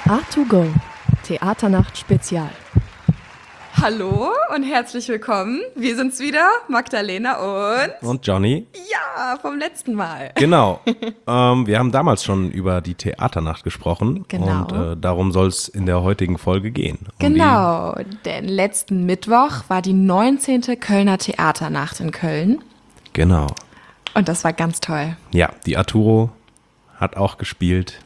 A2Go, Theaternacht Spezial. Hallo und herzlich willkommen. Wir sind's wieder, Magdalena und Johnny. Ja, vom letzten Mal. Genau. Wir haben damals schon über die Theaternacht gesprochen. Genau. Und darum soll es in der heutigen Folge gehen. Genau, denn letzten Mittwoch war die 19. Kölner Theaternacht in Köln. Genau. Und das war ganz toll. Ja, die Arturo hat auch gespielt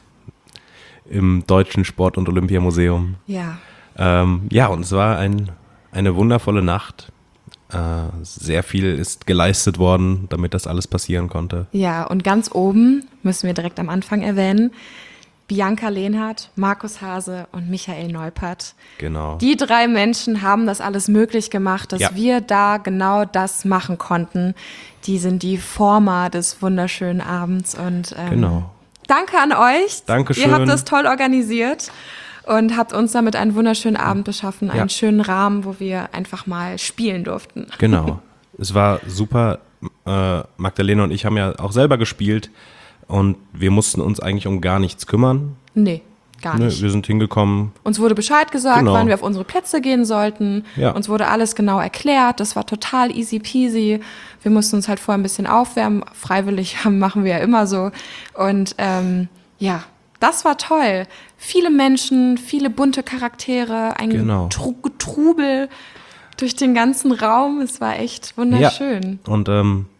im Deutschen Sport- und Olympiamuseum. Ja. Ja, und es war eine wundervolle Nacht. Sehr viel ist geleistet worden, damit das alles passieren konnte. Ja, und ganz oben müssen wir direkt am Anfang erwähnen, Bianca Lehnhardt, Markus Hase und Michael Neupert. Genau. Die drei Menschen haben das alles möglich gemacht, dass Ja. wir da genau das machen konnten. Die sind die Former des wunderschönen Abends. Und Genau. danke an euch. Dankeschön. Ihr habt das toll organisiert und habt uns damit einen wunderschönen Abend beschaffen, einen schönen Rahmen, wo wir einfach mal spielen durften. Genau. Es war super. Magdalena und ich haben ja auch selber gespielt und wir mussten uns eigentlich um gar nichts kümmern. Nee, gar Ne, nicht. wir sind hingekommen. Uns wurde Bescheid gesagt, Genau. wann wir auf unsere Plätze gehen sollten. Ja. Uns wurde alles genau erklärt. Das war total easy peasy. Wir mussten uns halt vorher ein bisschen aufwärmen. Freiwillig machen wir ja immer so. Und ja, das war toll. Viele Menschen, viele bunte Charaktere, ein Genau. Getrubel durch den ganzen Raum. Es war echt wunderschön. Ja. Und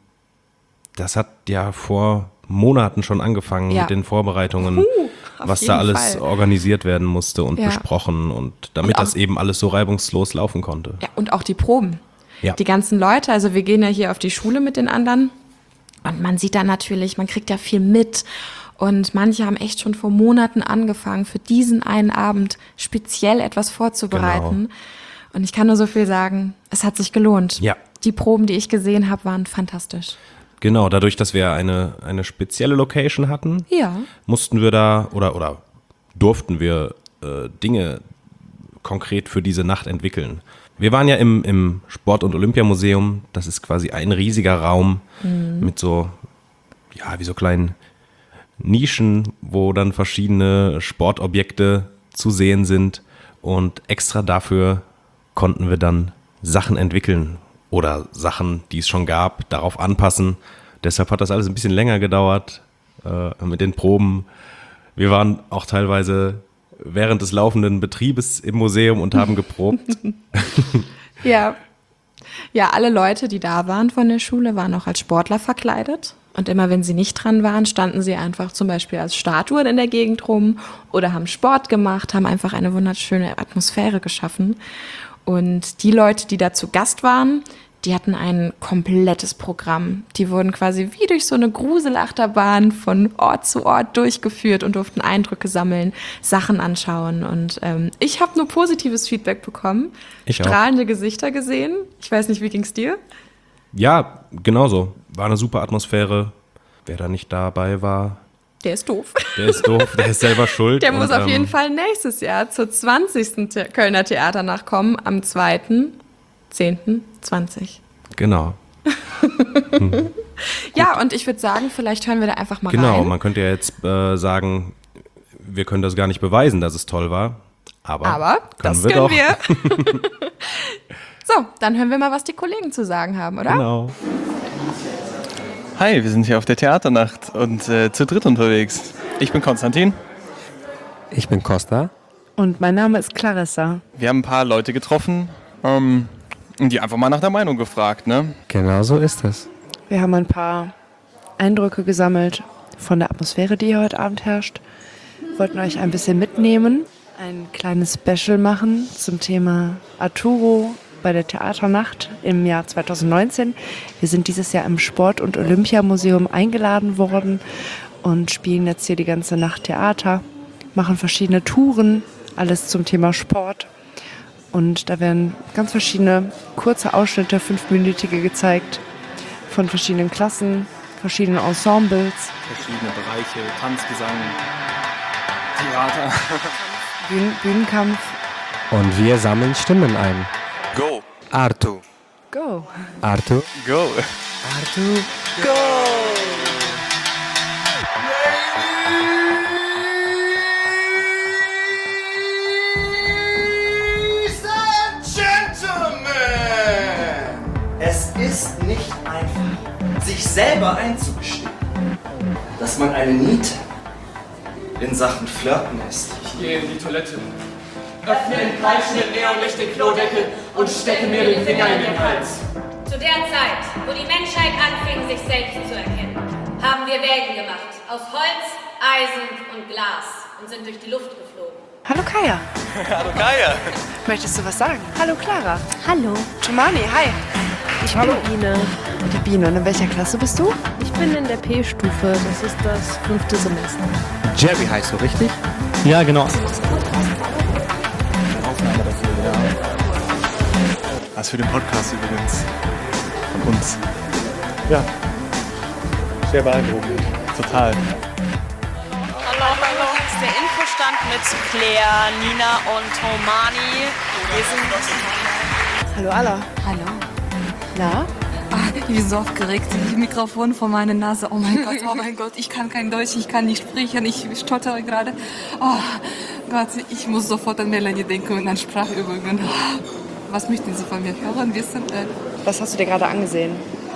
das hat ja vor Monaten schon angefangen Ja. mit den Vorbereitungen, auf was jeden da alles Fall. organisiert werden musste und Ja. besprochen und damit Und auch- das eben alles so reibungslos laufen konnte. Ja, und auch die Proben. Ja. Die ganzen Leute, also wir gehen ja hier auf die Schule mit den anderen und man sieht da natürlich, man kriegt ja viel mit und manche haben echt schon vor Monaten angefangen, für diesen einen Abend speziell etwas vorzubereiten. Genau. Und ich kann nur so viel sagen, es hat sich gelohnt. Ja. Die Proben, die ich gesehen habe, waren fantastisch. Genau, dadurch, dass wir eine spezielle Location hatten, Ja. mussten wir da oder durften wir Dinge konkret für diese Nacht entwickeln. Wir waren ja im Sport- und Olympiamuseum. Das ist quasi ein riesiger Raum mit so, ja, wie so kleinen Nischen, wo dann verschiedene Sportobjekte zu sehen sind. Und extra dafür konnten wir dann Sachen entwickeln oder Sachen, die es schon gab, darauf anpassen. Deshalb hat das alles ein bisschen länger gedauert mit den Proben. Wir waren auch teilweise während des laufenden Betriebes im Museum und haben geprobt. Ja. Ja, alle Leute, die da waren von der Schule, waren auch als Sportler verkleidet. Und immer wenn sie nicht dran waren, standen sie einfach zum Beispiel als Statuen in der Gegend rum oder haben Sport gemacht, haben einfach eine wunderschöne Atmosphäre geschaffen. Und die Leute, die da zu Gast waren, die hatten ein komplettes Programm. Die wurden quasi wie durch so eine Gruselachterbahn von Ort zu Ort durchgeführt und durften Eindrücke sammeln, Sachen anschauen. Und ich habe nur positives Feedback bekommen, Ich auch. strahlende Gesichter gesehen. Ich weiß nicht, wie ging's dir? Ja, genauso. War eine super Atmosphäre. Wer da nicht dabei war, Der ist doof. der ist doof, der ist selber schuld. Der muss Und, auf jeden Fall nächstes Jahr zur 20. Kölner Theaternacht kommen, am 2.10.20. Genau. Ja, und ich würde sagen, vielleicht hören wir da einfach mal Genau, rein. man könnte ja jetzt sagen, wir können das gar nicht beweisen, dass es toll war. Aber das wir können doch. wir. So, dann hören wir mal, was die Kollegen zu sagen haben, oder? Genau. Hi, wir sind hier auf der Theaternacht und zu dritt unterwegs. Ich bin Konstantin. Ich bin Costa. Und mein Name ist Clarissa. Wir haben ein paar Leute getroffen und die einfach mal nach der Meinung gefragt, ne? Genau so ist es. Wir haben ein paar Eindrücke gesammelt von der Atmosphäre, die hier heute Abend herrscht. Wollten euch ein bisschen mitnehmen, ein kleines Special machen zum Thema Arturo bei der Theaternacht im Jahr 2019. Wir sind dieses Jahr im Sport- und Olympiamuseum eingeladen worden und spielen jetzt hier die ganze Nacht Theater, machen verschiedene Touren, alles zum Thema Sport. Und da werden ganz verschiedene kurze Ausschnitte, 5-minütige gezeigt von verschiedenen Klassen, verschiedenen Ensembles, Verschiedene Bereiche, Tanz, Gesang, Theater. Bühnenkampf. Und wir sammeln Stimmen ein. Go! Artu. Go! Artu. Go! Artu. selber einzugestehen, dass man eine Niete in Sachen Flirten ist. Ich gehe in die Toilette, öffne in kreischenden Neonlicht den Klodeckel und stecke mir den Finger in den Hals. Zu der Zeit, wo die Menschheit anfing, sich selbst zu erkennen, haben wir Wägen gemacht, aus Holz, Eisen und Glas und sind durch die Luft geflogen. Hallo Kaya. Hallo Kaya. Möchtest du was sagen? Hallo Clara. Hallo, Tomani, hi. ich bin Ine. Die Biene. Und in welcher Klasse bist du? Ich bin in der P-Stufe, das ist das 5. Semester. Jerry heißt du, richtig? Ja, genau. Aufnahme dafür, ja. Was für den Podcast übrigens. Von uns. Ja. Sehr beeindruckend. Total. Hallo, das ist der Infostand mit Claire, Nina und Tomani. Wir sind... Hallo Alla. Hallo. Na? Ich bin so aufgeregt. Das Mikrofon vor meiner Nase. Oh mein Gott, ich kann kein Deutsch, ich kann nicht sprechen, ich stottere gerade. Oh Gott, ich muss sofort an Melanie denken und an Sprachübungen. Was möchten Sie von mir hören, wissen? Was hast du dir gerade angesehen?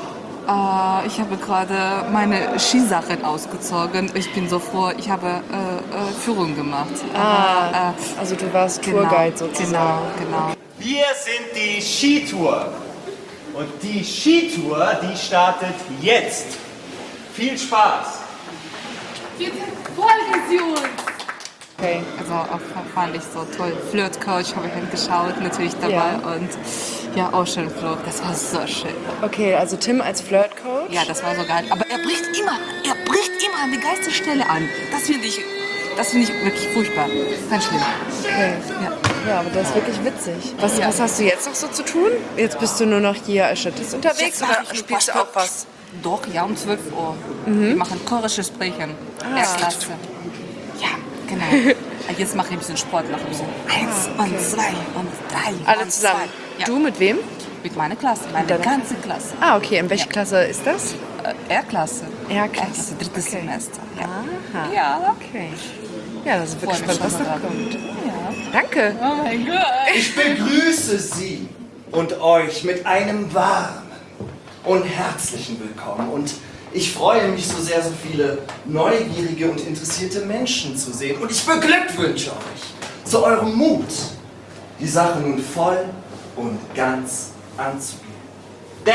Ich habe gerade meine Skisachen ausgezogen. Ich bin so froh, ich habe Führung gemacht. Also du warst Tourguide sozusagen. Genau. Wir sind die Skitour. Und die Skitour, die startet jetzt. Viel Spaß. Bitte folgen Sie uns! Okay. Also auch fand ich so toll. Flirt-Coach habe ich angeschaut, natürlich dabei. Ja. Und ja, Oceanflug, das war so schön. Okay, also Tim als Flirt-Coach? Ja, das war so geil. Aber er bricht immer an die geilste Stelle an. Das finde ich wirklich furchtbar. Ganz schlimm. Okay. Ja, aber das ist wirklich witzig. Was hast du jetzt noch so zu tun? Jetzt bist du nur noch hier als Statist unterwegs Jetzt mache oder ich spielst du nur auch was? Doch, ja, um 12 Uhr. Wir machen chorisches Sprechen. Erstklasse. Ja, genau. Jetzt mache ich ein bisschen Sport, noch ein bisschen. 1 und 2 und 3 Alle und zusammen. 2. Ja. Du mit wem? Mit meiner Klasse, meine ganze Klasse. Ah, okay. In welche Klasse ist das? R-Klasse. R-Klasse. Drittes Semester. Ja. Aha. Ja. Okay. Ja, das ist wirklich Freue mich spannend, was schon da mal kommt. Ja. Danke. Oh mein Gott. Ich begrüße Sie und euch mit einem warmen und herzlichen Willkommen. Und ich freue mich so sehr, so viele neugierige und interessierte Menschen zu sehen. Und ich beglückwünsche euch zu eurem Mut, die Sache nun voll und ganz anzugehen. Denn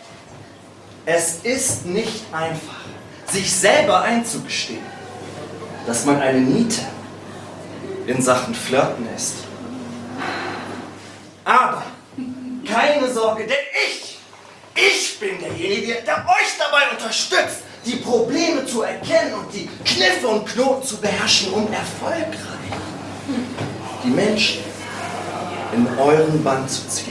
es ist nicht einfach, sich selber einzugestehen, dass man eine Niete in Sachen Flirten ist. Aber keine Sorge, denn ich bin derjenige, der euch dabei unterstützt, die Probleme zu erkennen und die Kniffe und Knoten zu beherrschen, um erfolgreich die Menschen in euren Bann zu ziehen.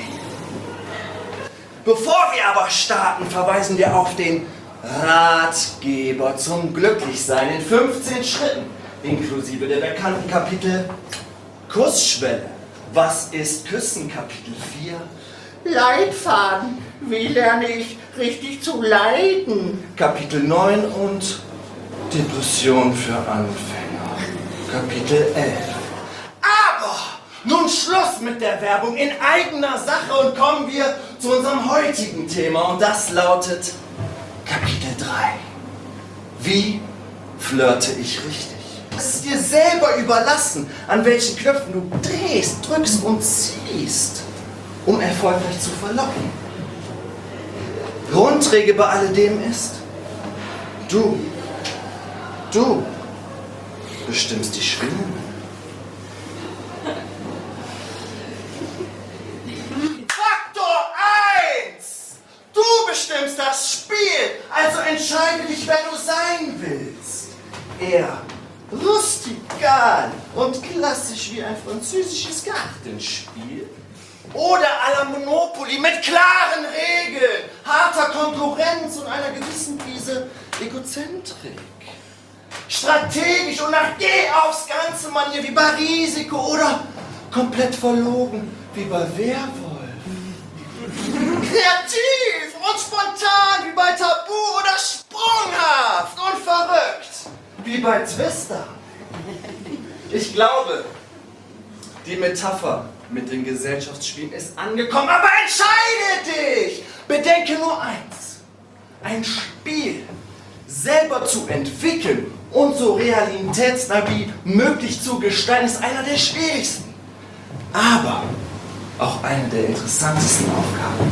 Bevor wir aber starten, verweisen wir auf den Ratgeber zum Glücklichsein in 15 Schritten, inklusive der bekannten Kapitel Kussschwelle. Was ist Küssen? Kapitel 4. Leitfaden. Wie lerne ich richtig zu leiden? Kapitel 9 und Depression für Anfänger. Kapitel 11. Aber nun Schluss mit der Werbung in eigener Sache und kommen wir zu unserem heutigen Thema und das lautet Kapitel 3. Wie flirte ich richtig? Es ist dir selber überlassen, an welchen Knöpfen du drehst, drückst und ziehst, um erfolgreich zu verlocken. Grundregel bei alledem ist, du bestimmst die Schwingung. Faktor 1! Du bestimmst das Spiel, also entscheide dich, wer du sein willst. Eher rustikal und klassisch wie ein französisches Kartenspiel. Oder à la Monopoly mit klaren Regeln, harter Konkurrenz und einer gewissen Prise Egozentrik. Strategisch und nach Geh aufs ganze Manier wie bei Risiko oder komplett verlogen wie bei Werwolf. Kreativ und spontan wie bei Tabu oder sprunghaft und verrückt wie bei Twister. Ich glaube, die Metapher mit den Gesellschaftsspielen ist angekommen, aber entscheide dich! Bedenke nur eins. Ein Spiel Spiel selber zu entwickeln und so realitätsnah wie möglich zu gestalten, ist einer der schwierigsten. Aber auch eine der interessantesten Aufgaben.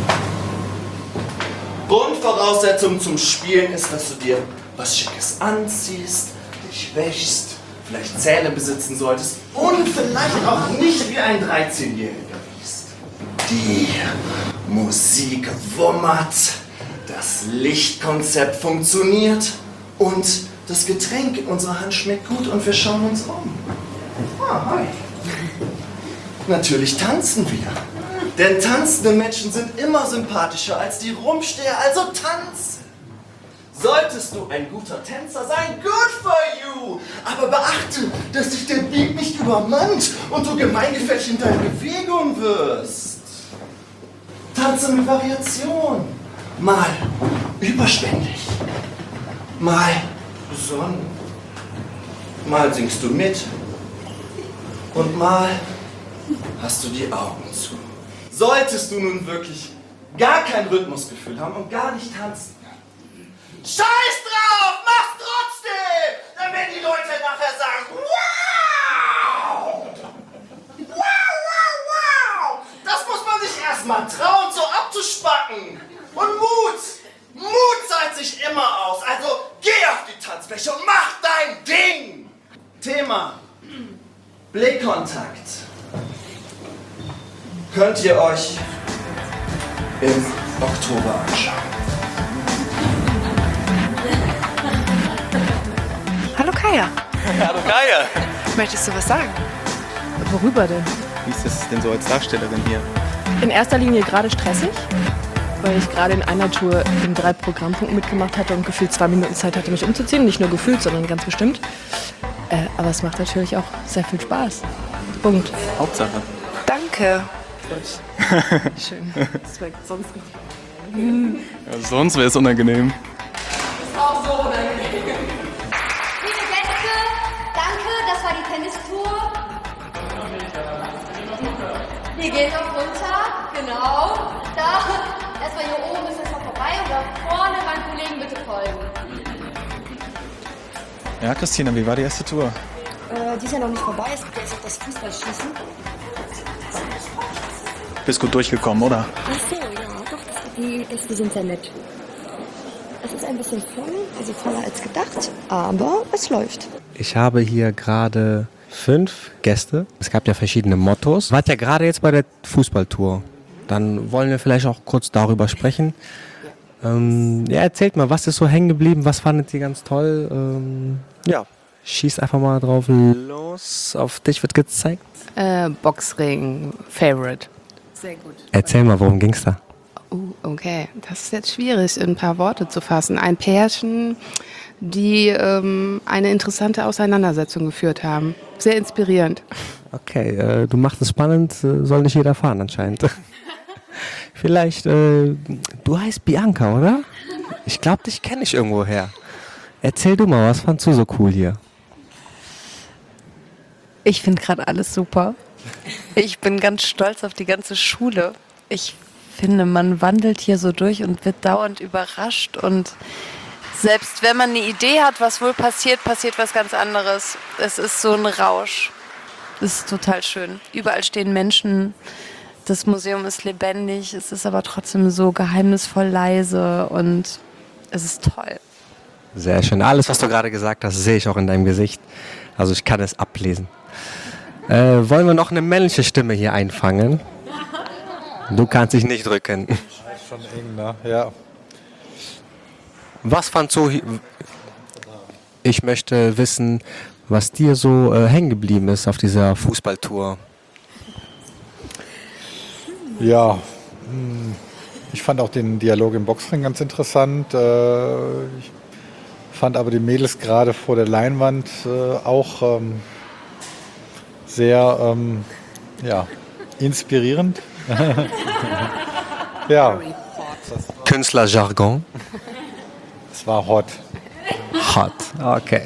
Grundvoraussetzung zum Spielen ist, dass du dir was Schickes anziehst, dich wäschst, vielleicht Zähne besitzen solltest und vielleicht auch nicht wie ein 13-Jähriger liest. Die Musik wummert, das Lichtkonzept funktioniert und das Getränk in unserer Hand schmeckt gut und wir schauen uns um. Ah, hi. Natürlich tanzen wir. Denn tanzende Menschen sind immer sympathischer als die Rumsteher, also tanze. Solltest du ein guter Tänzer sein, good for you. Aber beachte, dass dich der Beat nicht übermannt und du gemeingefällig in deiner Bewegung wirst. Tanze mit Variation. Mal überschwänglich, mal besonnen, mal singst du mit und mal hast du die Augen zu. Solltest du nun wirklich gar kein Rhythmusgefühl haben und gar nicht tanzen, scheiß drauf, mach's trotzdem! Dann werden die Leute nachher sagen, wow! Wow, wow, wow! Das muss man sich erstmal trauen, so abzuspacken. Und Mut zahlt sich immer aus. Also geh auf die Tanzfläche und mach dein Ding! Thema Blickkontakt. Könnt ihr euch im Oktober anschauen. Hallo Kaya. Hallo Kaya. Möchtest du was sagen? Worüber denn? Wie ist es denn so als Darstellerin hier? In erster Linie gerade stressig, weil ich gerade in einer Tour in 3 Programmpunkten mitgemacht hatte und gefühlt 2 Minuten Zeit hatte, mich umzuziehen. Nicht nur gefühlt, sondern ganz bestimmt. Aber es macht natürlich auch sehr viel Spaß. Punkt. Hauptsache. Danke. Schön. Das wäre sonst Ja, sonst wäre es unangenehm. ist auch so unangenehm. Liebe Gäste, danke, das war die Tennistour. Wir gehen noch runter, genau. Da, erstmal hier oben ist das noch vorbei und da vorne meinen Kollegen bitte folgen. Ja, Christina, wie war die erste Tour? Die ist ja noch nicht vorbei, es gibt jetzt noch das Fußballschießen. Bist gut durchgekommen, oder? Ach so, ja, doch, die Gäste sind sehr nett. Es ist ein bisschen voll, also voller als gedacht, aber es läuft. Ich habe hier gerade 5 Gäste. Es gab ja verschiedene Mottos. Wart ja gerade jetzt bei der Fußballtour. Dann wollen wir vielleicht auch kurz darüber sprechen. Ja, erzählt mal, was ist so hängen geblieben? Was fandet ihr ganz toll? Ja, schießt einfach mal drauf los. Auf dich wird gezeigt. Boxring, Favorite. Sehr gut. Erzähl mal, worum ging's da? Okay, das ist jetzt schwierig in ein paar Worte zu fassen. Ein Pärchen, die eine interessante Auseinandersetzung geführt haben. Sehr inspirierend. Okay, du machst es spannend, soll nicht jeder fahren anscheinend. Vielleicht, du heißt Bianca, oder? Ich glaube, dich kenne ich irgendwo her. Erzähl du mal, was fandst du so cool hier? Ich finde gerade alles super. Ich bin ganz stolz auf die ganze Schule. Ich finde, man wandelt hier so durch und wird dauernd überrascht. Und selbst wenn man eine Idee hat, was wohl passiert, passiert was ganz anderes. Es ist so ein Rausch. Es ist total schön. Überall stehen Menschen. Das Museum ist lebendig. Es ist aber trotzdem so geheimnisvoll leise und es ist toll. Sehr schön. Alles, was du gerade gesagt hast, sehe ich auch in deinem Gesicht. Also ich kann es ablesen. Wollen wir noch eine männliche Stimme hier einfangen? Du kannst dich nicht drücken. Schon eng, ne? Ja. Was fandst du? Ich möchte wissen, was dir so hängen geblieben ist auf dieser Fußballtour. Ja, ich fand auch den Dialog im Boxring ganz interessant. Ich fand aber die Mädels gerade vor der Leinwand auch sehr ja, inspirierend. Ja. Künstlerjargon. Es war hot. Hot, okay.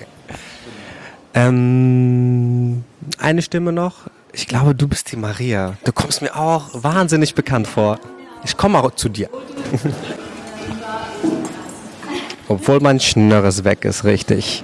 Eine Stimme noch. Ich glaube, du bist die Maria. Du kommst mir auch wahnsinnig bekannt vor. Ich komme auch zu dir. Obwohl mein Schnörres weg ist, richtig.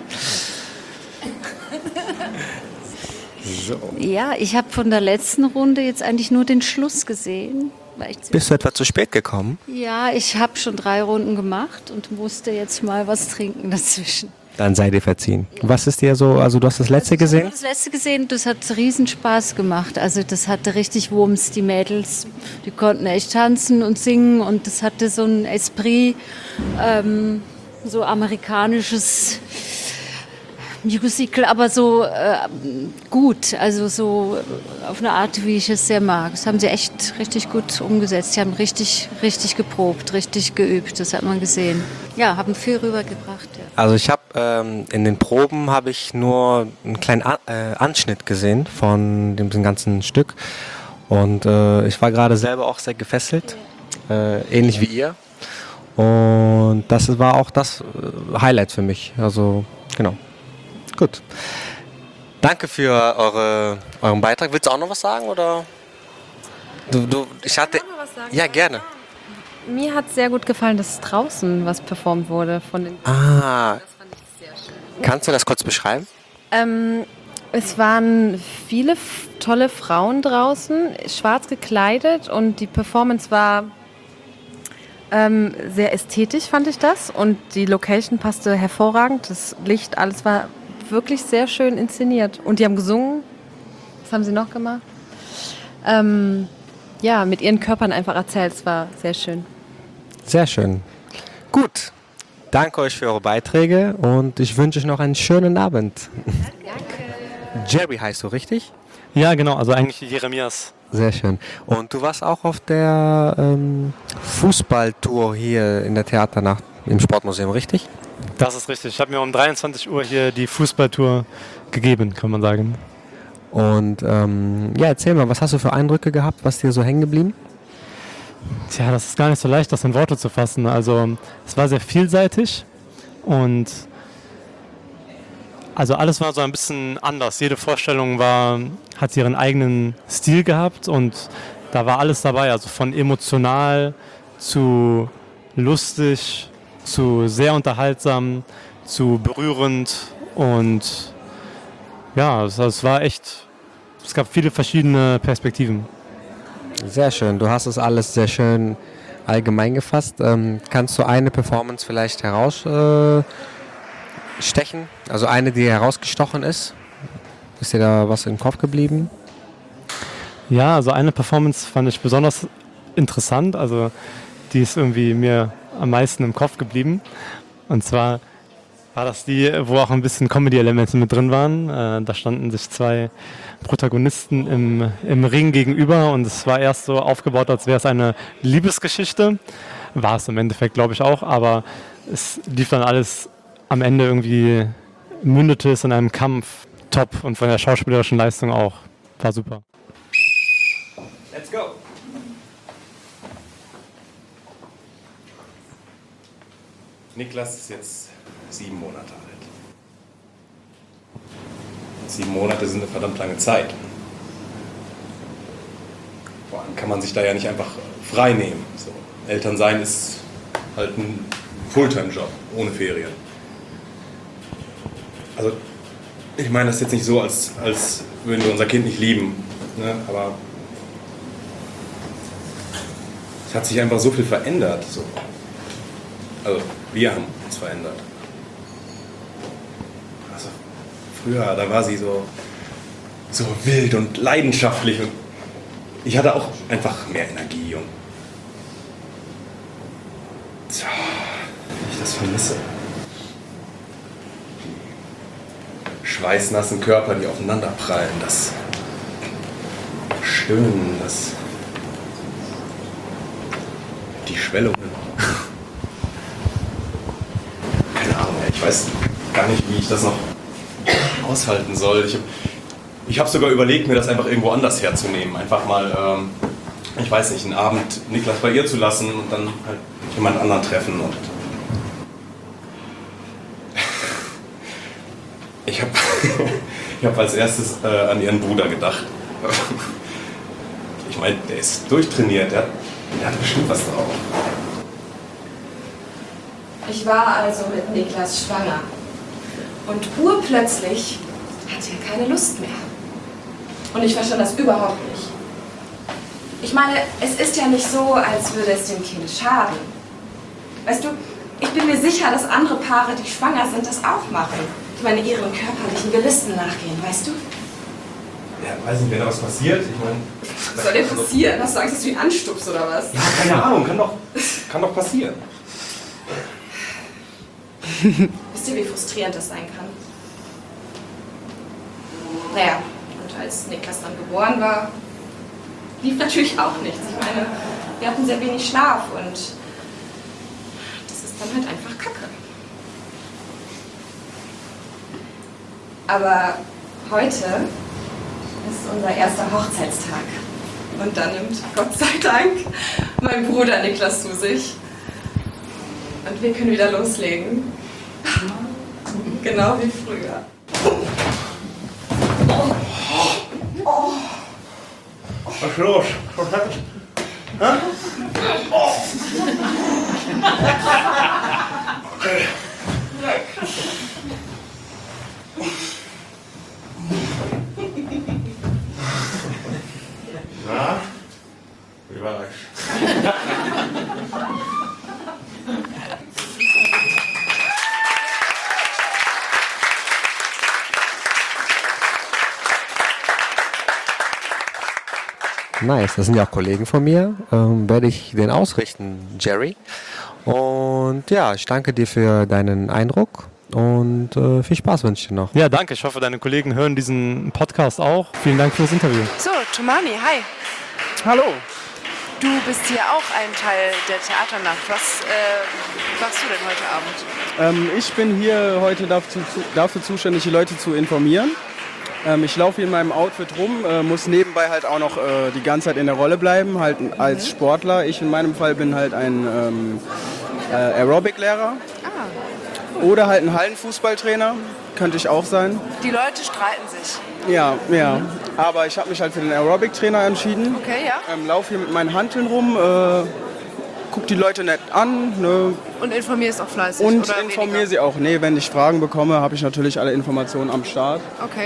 So. Ja, ich habe von der letzten Runde jetzt eigentlich nur den Schluss gesehen. Bist du etwa zu spät gekommen? Ja, ich habe schon 3 Runden gemacht und musste jetzt mal was trinken dazwischen. Dann sei dir verziehen. Was ist dir so, also du hast das letzte gesehen? Ich habe das letzte gesehen, das hat riesen Spaß gemacht. Also das hatte richtig Wumms, die Mädels, die konnten echt tanzen und singen und das hatte so ein Esprit, so amerikanisches Musical, aber so gut, also so auf eine Art, wie ich es sehr mag. Das haben sie echt richtig gut umgesetzt. Sie haben richtig geprobt, richtig geübt, das hat man gesehen. Ja, haben viel rübergebracht. Ja. Also ich habe in den Proben habe ich nur einen kleinen Anschnitt gesehen von dem ganzen Stück und ich war gerade selber auch sehr gefesselt, ähnlich wie ihr. Und das war auch das Highlight für mich. Also genau. Gut. Danke für euren Beitrag. Willst du auch noch was sagen? Oder? Ich hatte. Ja, gerne. Mir hat sehr gut gefallen, dass draußen was performt wurde von den. Ah. Kannst du das kurz beschreiben? Es waren viele tolle Frauen draußen, schwarz gekleidet und die Performance war sehr ästhetisch, fand ich das. Und die Location passte hervorragend. Das Licht, alles war wirklich sehr schön inszeniert. Und die haben gesungen. Was haben sie noch gemacht? Ja, mit ihren Körpern einfach erzählt. Es war sehr schön. Sehr schön. Gut. Danke euch für eure Beiträge und ich wünsche euch noch einen schönen Abend. Danke. Jerry heißt du, richtig? Ja, genau. Also eigentlich Jeremias. Sehr schön. Und du warst auch auf der Fußballtour hier in der Theaternacht im Sportmuseum, richtig? Das ist richtig. Ich habe mir um 23 Uhr hier die Fußballtour gegeben, kann man sagen. Und ja, erzähl mal, was hast du für Eindrücke gehabt, was dir so hängen geblieben? Tja, das ist gar nicht so leicht, das in Worte zu fassen. Also es war sehr vielseitig und also alles war so ein bisschen anders. Jede Vorstellung hat ihren eigenen Stil gehabt und da war alles dabei. Also von emotional zu lustig, zu sehr unterhaltsam, zu berührend und ja, es war echt, es gab viele verschiedene Perspektiven. Sehr schön, du hast es alles sehr schön allgemein gefasst. Kannst du eine Performance vielleicht herausstechen? Also eine, die herausgestochen ist? Ist dir da was im Kopf geblieben? Ja, also eine Performance fand ich besonders interessant, also die ist irgendwie mir am meisten im Kopf geblieben. Und zwar war das die, wo auch ein bisschen Comedy-Elemente mit drin waren. Da standen sich 2 Protagonisten im Ring gegenüber und es war erst so aufgebaut, als wäre es eine Liebesgeschichte. War es im Endeffekt, glaube ich, auch, aber es lief dann alles am Ende irgendwie, mündete es in einem Kampf. Top und von der schauspielerischen Leistung auch. War super. Let's go! Niklas ist jetzt 7 Monate alt. 7 Monate sind eine verdammt lange Zeit. Vor allem kann man sich da ja nicht einfach frei nehmen. So. Elternsein ist halt ein Fulltime-Job, ohne Ferien. Also, ich meine das jetzt nicht so, als würden wir unser Kind nicht lieben. Ne? Aber es hat sich einfach so viel verändert. So. Also, wir haben uns verändert. Also, früher, da war sie so wild und leidenschaftlich und ich hatte auch einfach mehr Energie und tja, wie ich das vermisse. Die schweißnassen Körper, die aufeinander prallen, das Stöhnen, die Schwellungen. Keine Ahnung, ich weiß gar nicht, wie ich das noch aushalten soll. Ich habe sogar überlegt, mir das einfach irgendwo anders herzunehmen. Einfach mal, ich weiß nicht, einen Abend Niklas bei ihr zu lassen und dann halt jemand anderen treffen. Und ich hab als erstes an ihren Bruder gedacht. Ich meine, der ist durchtrainiert, der hat bestimmt was drauf. Ich war also mit Niklas schwanger. Und urplötzlich hatte er keine Lust mehr. Und ich verstand das überhaupt nicht. Ich meine, es ist ja nicht so, als würde es dem Kind schaden. Weißt du, ich bin mir sicher, dass andere Paare, die schwanger sind, das auch machen. Ich meine, ihren körperlichen Gelüsten nachgehen, weißt du? Ja, weiß nicht, wenn da was passiert. Ich meine. Was soll dir passieren? Hast du Angst, dass du ihn anstupst oder was? Ja, keine Ahnung, kann doch passieren. Wisst ihr, wie frustrierend das sein kann? Naja, und als Niklas dann geboren war, lief natürlich auch nichts. Ich meine, wir hatten sehr wenig Schlaf und das ist dann halt einfach Kacke. Aber heute ist unser erster Hochzeitstag. Und dann nimmt, Gott sei Dank, mein Bruder Niklas zu sich. Und wir können wieder loslegen. Genau wie früher. Was ist los? Hä? Oh. Okay. Na, wie war das? Nice, das sind ja auch Kollegen von mir. Werde ich den ausrichten, Jerry. Und ja, ich danke dir für deinen Eindruck und viel Spaß wünsche ich dir noch. Ja, danke. Ich hoffe, deine Kollegen hören diesen Podcast auch. Vielen Dank für das Interview. So, Tomani, hi. Hallo. Du bist hier auch ein Teil der Theaternacht. Was machst du denn heute Abend? Ich bin hier heute dafür zuständig, die Leute zu informieren. Ich laufe hier in meinem Outfit rum, muss nebenbei halt auch noch die ganze Zeit in der Rolle bleiben, halt als Sportler. Ich in meinem Fall bin halt ein Aerobic-Lehrer. Cool. Oder halt ein Hallenfußballtrainer, könnte ich auch sein. Die Leute streiten sich. Ja. Aber ich habe mich halt für den Aerobic-Trainer entschieden. Okay, ja. Laufe hier mit meinen Hanteln rum, guck die Leute nett an. Ne? Und informierst auch fleißig, und oder informiere weniger? sie auch. Nee, wenn ich Fragen bekomme, habe ich natürlich alle Informationen am Start. Okay.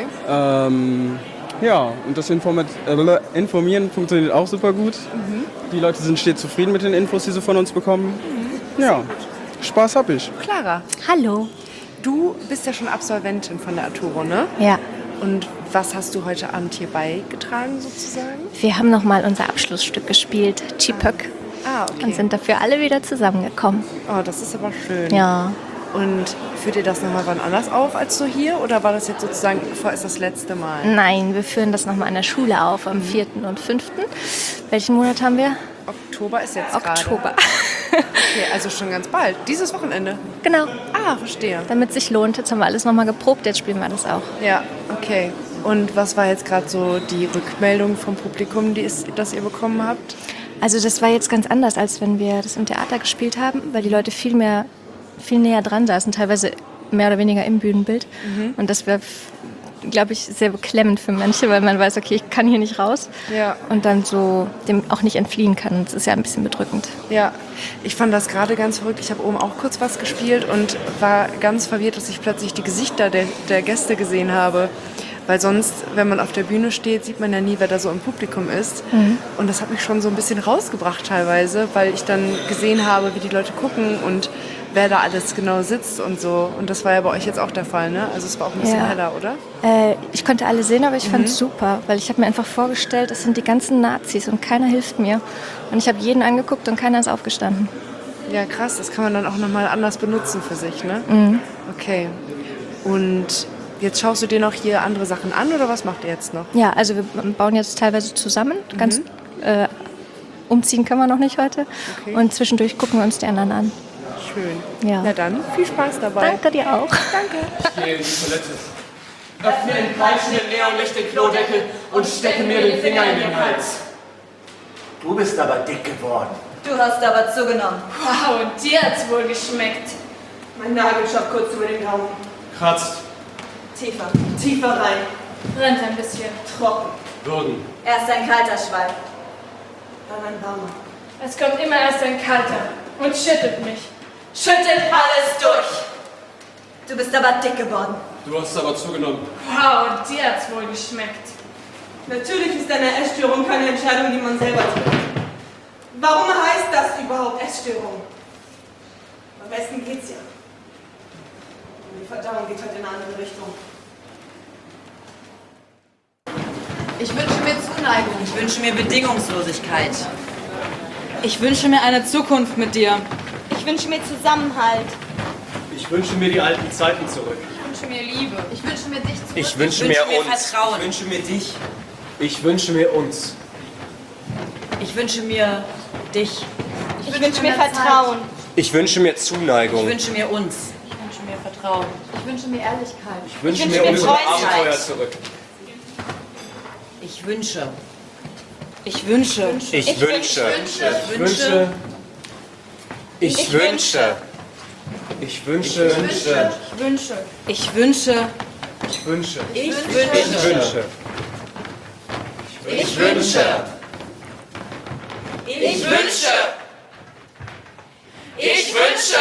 Ja, und das Informieren funktioniert auch super gut. Mhm. Die Leute sind stets zufrieden mit den Infos, die sie von uns bekommen. Ja, Spaß hab ich. Clara. Hallo. Du bist ja schon Absolventin von der Arturo, ne? Ja. Und was hast du heute Abend hier beigetragen sozusagen? Wir haben nochmal unser Abschlussstück gespielt, Chipök. Okay. Und sind dafür alle wieder zusammengekommen. Oh, das ist aber schön. Ja. Und führt ihr das nochmal wann anders auf als so hier? Oder war das jetzt sozusagen vorerst das letzte Mal? Nein, wir führen das nochmal an der Schule auf am 4. und 5. Welchen Monat haben wir? Oktober ist jetzt Oktober. Okay, also schon ganz bald. Dieses Wochenende? Genau. Verstehe. Damit es sich lohnt, jetzt haben wir alles nochmal geprobt, jetzt spielen wir das auch. Ja, okay. Und was war jetzt gerade so die Rückmeldung vom Publikum, das ihr bekommen habt? Also das war jetzt ganz anders, als wenn wir das im Theater gespielt haben, weil die Leute viel näher dran saßen, teilweise mehr oder weniger im Bühnenbild. Mhm. Und das wäre, glaube ich, sehr beklemmend für manche, weil man weiß, okay, ich kann hier nicht raus. Ja. Und dann so dem auch nicht entfliehen kann. Das ist ja ein bisschen bedrückend. Ja, ich fand das gerade ganz verrückt. Ich habe oben auch kurz was gespielt und war ganz verwirrt, dass ich plötzlich die Gesichter der Gäste gesehen habe. Weil sonst, wenn man auf der Bühne steht, sieht man ja nie, wer da so im Publikum ist. Mhm. Und das hat mich schon so ein bisschen rausgebracht teilweise, weil ich dann gesehen habe, wie die Leute gucken und wer da alles genau sitzt und so. Und das war ja bei euch jetzt auch der Fall, ne? Also es war auch ein bisschen heller, oder? Ich konnte alle sehen, aber ich fand es super, weil ich habe mir einfach vorgestellt, das sind die ganzen Nazis und keiner hilft mir. Und ich habe jeden angeguckt und keiner ist aufgestanden. Ja, krass. Das kann man dann auch nochmal anders benutzen für sich, ne? Mhm. Okay. Und jetzt schaust du dir noch hier andere Sachen an oder was macht ihr jetzt noch? Ja, also wir bauen jetzt teilweise zusammen. Ganz umziehen können wir noch nicht heute. Okay. Und zwischendurch gucken wir uns die anderen an. Schön. Ja. Na dann, viel Spaß dabei. Danke dir auch. Danke. Ich gehe in die Toilette. Öffne in kreischendem Neonlicht den Klodeckel und stecke mir den Finger in den Hals. Du bist aber dick geworden. Du hast aber zugenommen. Wow, und dir hat's wohl geschmeckt. Mein Nagel schaut kurz über den Gaumen. Kratzt. Tiefer, tiefer rein. Brennt ein bisschen. Trocken. Würgen. Erst ein kalter Schweif. Dann ein warmer. Es kommt immer erst ein kalter und schüttelt mich. Schüttet alles durch. Du bist aber dick geworden. Du hast aber zugenommen. Wow, dir hat's wohl geschmeckt. Natürlich ist eine Essstörung keine Entscheidung, die man selber trifft. Warum heißt das überhaupt Essstörung? Am besten geht's ja. Die Verdauung geht halt in eine andere Richtung. Ich wünsche mir Zuneigung. Ich wünsche mir Bedingungslosigkeit. Ich wünsche mir eine Zukunft mit dir. Ich wünsche mir Zusammenhalt. Ich wünsche mir die alten Zeiten zurück. Ich wünsche mir Liebe. Ich wünsche mir dich zurück. Ich wünsche mir uns. Vertrauen. Ich wünsche mir dich. Ich wünsche mir uns. Ich wünsche mir dich. Ich wünsche mir Vertrauen. Ich wünsche mir Zuneigung. Ich wünsche mir uns. Ich wünsche mir Vertrauen. Ich wünsche mir Ehrlichkeit. Ich wünsche mir unsere Abenteuer zurück. Ich wünsche. Ich wünsche. Ich wünsche. Ich wünsche. Ich wünsche. Ich wünsche. Ich wünsche. Ich wünsche. Ich wünsche. Ich Ich wünsche. wünsche. Ich wünsche. Ich wünsche. Ich wünsche.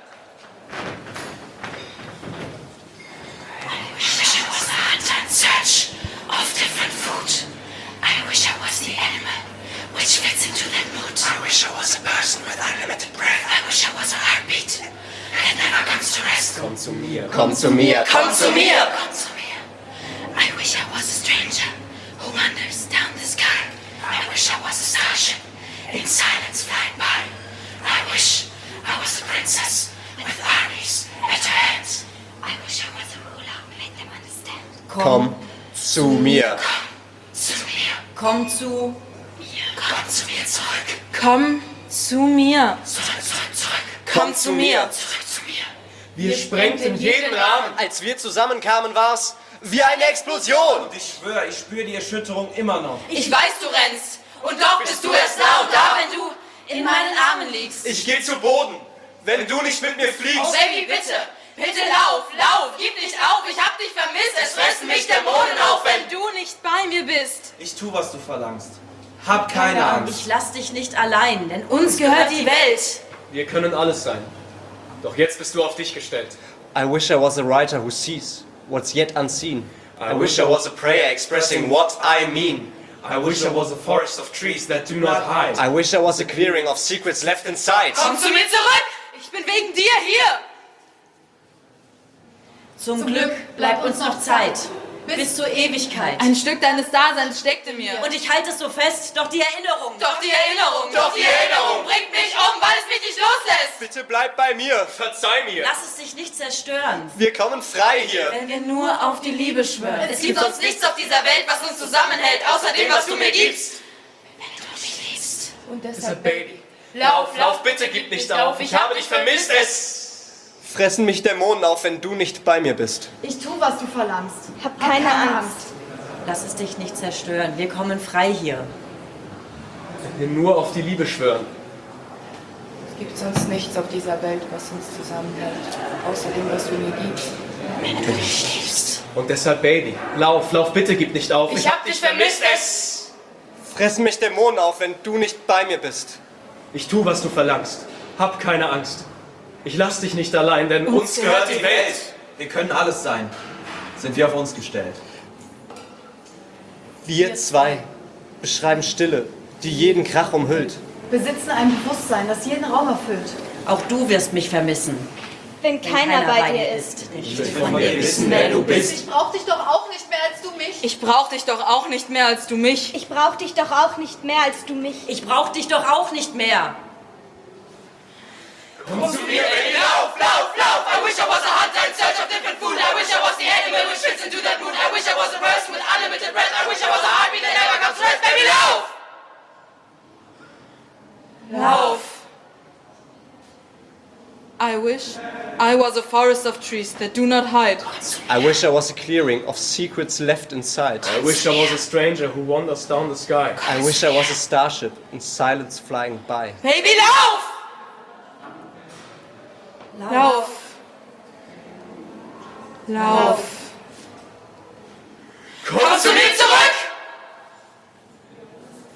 I wish I was a hunter in search of different food. I wish I was the animal which fits into that mood. I wish I was a person with unlimited breath. I wish I was a heartbeat that never comes to rest. Komm zu mir. Komm zu mir. Komm zu mir. Komm zu mir. I wish I was a stranger who wanders down the sky. I wish I was a starship in silence flying by. I wish I was a princess with armies at her hands. I wish I was a ruler who made them understand. Komm zu mir. Zu mir. Komm zu mir. Komm zu mir zurück. Komm zu mir. Zurück, zurück, zurück. Komm zu mir. Zurück zu mir. Wir sprengten jeden Rahmen. Als wir zusammenkamen, war's wie eine Explosion. Und ich schwöre, ich spüre die Erschütterung immer noch. Ich weiß, du rennst. Und doch bist du erst da und da, wenn du in meinen Armen liegst. Ich gehe zu Boden, wenn du nicht mit mir fliegst. Oh Baby, bitte. Bitte lauf, lauf, gib nicht auf. Ich hab dich vermisst. Es fressen mich Dämonen auf, wenn du nicht bei mir bist. Ich tu, was du verlangst. Hab keine Angst. Ich lass dich nicht allein, denn uns gehört die Welt. Wir können alles sein. Doch jetzt bist du auf dich gestellt. I wish I was a writer who sees what's yet unseen. I wish I was a prayer expressing what I mean. I wish I was a forest of trees that do not hide. I wish I was a clearing of secrets left inside. Komm zu mir zurück! Ich bin wegen dir hier! Zum Glück bleibt uns noch Zeit. Bis zur Ewigkeit. Ein Stück deines Daseins steckte mir. Und ich halte es so fest, doch die Erinnerung. Doch die Erinnerung. Doch die Erinnerung bringt mich um, weil es mich nicht loslässt. Bitte bleib bei mir. Verzeih mir. Lass es dich nicht zerstören. Wir kommen frei hier. Wenn wir nur auf die Liebe schwören. Es gibt sonst nichts auf dieser Welt, was uns zusammenhält, außer dem, was du mir gibst. Wenn du mich liebst. Und Deshalb, Baby. Lauf, lauf, bitte gib nicht auf. Ich habe dich vermisst. Es Fressen mich Dämonen auf, wenn du nicht bei mir bist. Ich tu, was du verlangst. Hab keine Angst. Lass es dich nicht zerstören. Wir kommen frei hier. wir nur auf die Liebe schwören. Es gibt sonst nichts auf dieser Welt, was uns zusammenhält, außer dem, was du mir gibst. Wenn du mich liebst. Und deshalb, Baby, lauf, lauf, bitte gib nicht auf. Ich hab dich vermisst. Es fressen mich Dämonen auf, wenn du nicht bei mir bist. Ich tu, was du verlangst. Hab keine Angst. Ich lass dich nicht allein, denn uns gehört die Welt. Wir können alles sein. Sind wir auf uns gestellt. Wir zwei beschreiben Stille, die jeden Krach umhüllt. Besitzen ein Bewusstsein, das jeden Raum erfüllt. Auch du wirst mich vermissen. Wenn keiner bei dir ist. Ich will von dir wissen, wer du bist. Ich brauch dich doch auch nicht mehr als du mich. Ich brauch dich doch auch nicht mehr als du mich. Ich brauch dich doch auch nicht mehr als du mich. Ich brauch dich doch auch nicht mehr. Komm zu mir, Baby, lauf, lauf, lauf. I wish I was a hunter in search of different food. I wish I was the animal which fits into that mood. I wish I was a person with unlimited breath. I wish I was a heartbeat that never comes to rest. Baby, lauf! Lauf. I wish I was a forest of trees that do not hide. I wish I was a clearing of secrets left inside. I wish I was a stranger who wanders down the sky. I wish I was a starship in silence flying by. Baby, lauf! Lauf. Lauf. Komm zu mir zurück!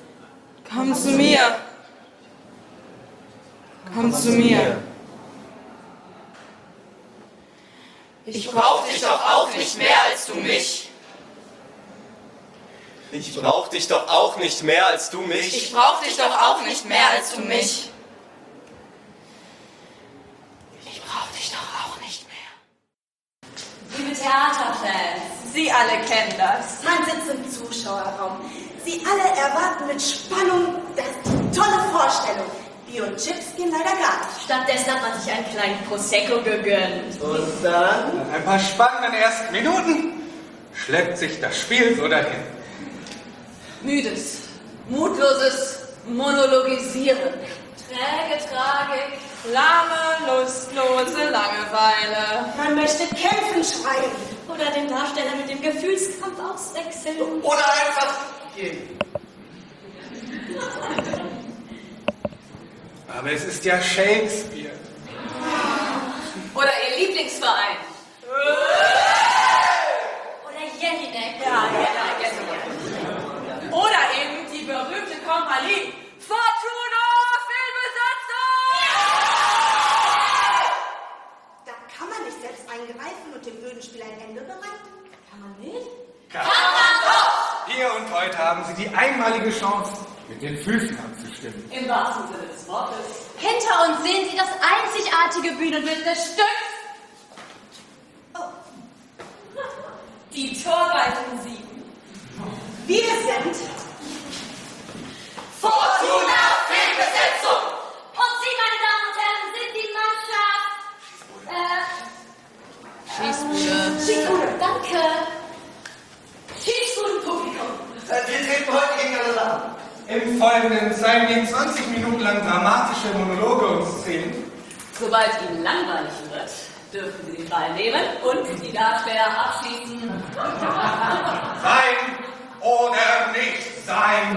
Komm zu mir. Komm zu mir. Ich brauch dich doch auch nicht mehr als du mich. Ich brauch dich doch auch nicht mehr als du mich. Ich brauch dich doch auch nicht mehr als du mich. Ich brauch dich doch auch nicht mehr. Liebe Theaterfans, Sie alle kennen das. man sitzt im Zuschauerraum. Sie alle erwarten mit Spannung die tolle Vorstellung. Bier und Chips gehen leider gar nicht. Stattdessen hat man sich einen kleinen Prosecco gegönnt. Und dann? Nach ein paar spannenden ersten Minuten schleppt sich das Spiel so dahin. Müdes, mutloses Monologisieren. Träge Tragik, lahme, lustlose Langeweile. Man möchte kämpfen schreien. Oder den Darsteller mit dem Gefühlskampf auswechseln. Oder einfach gehen. Aber es ist ja Shakespeare. Oder ihr Lieblingsverein. Oder Jelinek. Ja, Jelinek. Oder eben die berühmte Kompanie Fortuna Filmbesetzung! Da kann man nicht selbst eingreifen und dem blöden Spiel ein Ende bereiten. Kann man nicht? Hier und heute haben Sie die einmalige Chance, mit den Füßen abzustimmen. Im wahrsten Sinne des Wortes. Hinter uns sehen Sie das einzigartige Bühnenbild des Stücks. Die Torweiten siegen. Wir sind Fortuna Filmbesetzung! Und Sie, meine Damen und Herren, sind die Mannschaft. Schießbude. Danke. Schießbudenpublikum. Wir treten heute gegeneinander an. Im Folgenden zeigen wir 20 Minuten lang dramatische Monologe und Szenen. Sobald Ihnen langweilig wird, dürfen Sie den Ball nehmen und die Darsteller abschießen. Sein oder nicht sein.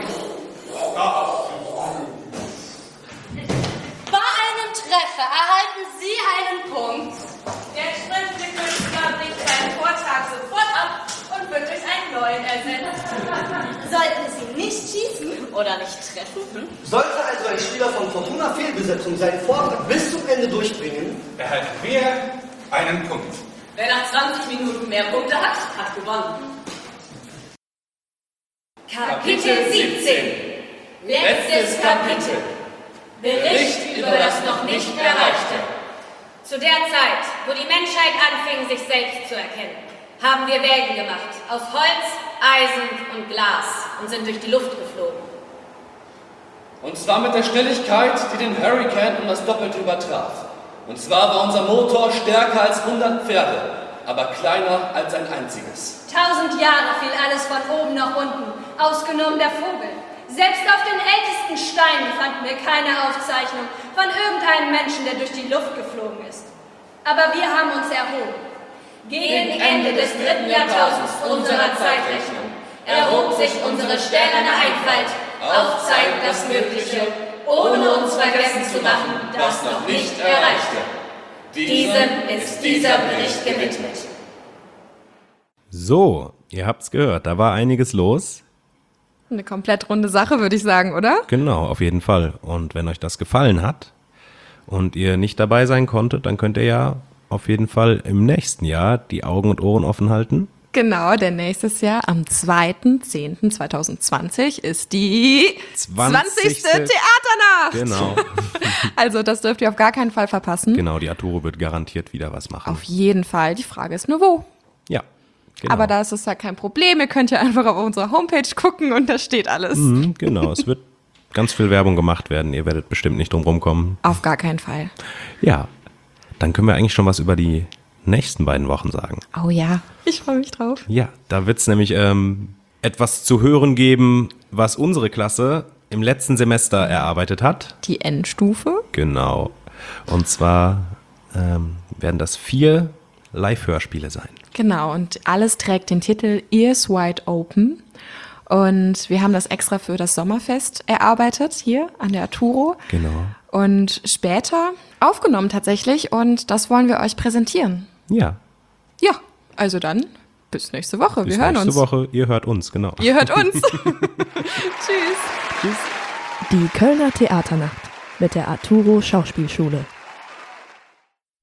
Bei einem Treffer erhalten Sie einen Punkt. Der sprechende Künstler bricht seinen Vortrag sofort ab und wird durch einen neuen ersetzt. Sollten Sie nicht schießen oder nicht treffen, Sollte also ein Spieler von Fortuna Fehlbesetzung seinen Vortrag bis zum Ende durchbringen, erhalten wir einen Punkt. wer nach 20 Minuten mehr Punkte hat, hat gewonnen. Kapitel 17. Letztes Kapitel. Bericht über das noch nicht Erreichte. Zu der Zeit, wo die Menschheit anfing, sich selbst zu erkennen, haben wir Wägen gemacht, aus Holz, Eisen und Glas und sind durch die Luft geflogen. Und zwar mit der Schnelligkeit, die den Hurricane um das Doppelte übertraf. Und zwar war unser Motor stärker als 100 Pferde, aber kleiner als ein einziges. 1000 Jahre fiel alles von oben nach unten, ausgenommen der Vogel. Selbst auf den ältesten Steinen fanden wir keine Aufzeichnung von irgendeinem Menschen, der durch die Luft geflogen ist. Aber wir haben uns erhoben. Gegen Ende des 3. Jahrtausends unserer Zeitrechnung erhob sich unsere stählerne Einfalt, aufzeigend das Mögliche, ohne uns vergessen zu machen, das noch nicht Erreichte. Diesem ist dieser Bericht gewidmet. So, ihr habt's gehört, da war einiges los. Eine komplett runde Sache, würde ich sagen, oder? Genau, auf jeden Fall. Und wenn euch das gefallen hat und ihr nicht dabei sein konntet, dann könnt ihr ja auf jeden Fall im nächsten Jahr die Augen und Ohren offen halten. Genau, denn nächstes Jahr am 2.10.2020 ist die 20. Theaternacht. Genau. Also das dürft ihr auf gar keinen Fall verpassen. Genau, die Arturo wird garantiert wieder was machen. Auf jeden Fall. Die Frage ist nur, wo? Ja, genau. Aber da ist es ja kein Problem. Ihr könnt ja einfach auf unserer Homepage gucken und da steht alles. Genau, es wird ganz viel Werbung gemacht werden. Ihr werdet bestimmt nicht drum rumkommen. Auf gar keinen Fall. Ja, dann können wir eigentlich schon was über die nächsten beiden Wochen sagen. Oh ja, ich freue mich drauf. Ja, da wird es nämlich etwas zu hören geben, was unsere Klasse im letzten Semester erarbeitet hat. Die Endstufe. Genau. Und zwar werden das 4 Live-Hörspiele sein. Genau, und alles trägt den Titel Ears Wide Open. Und wir haben das extra für das Sommerfest erarbeitet, hier an der Arturo. Genau. Und später aufgenommen tatsächlich und das wollen wir euch präsentieren. Ja. Ja, also dann bis nächste Woche. Wir hören uns. Nächste Woche, ihr hört uns, genau. Ihr hört uns. Tschüss. Tschüss. Die Kölner Theaternacht mit der Arturo Schauspielschule.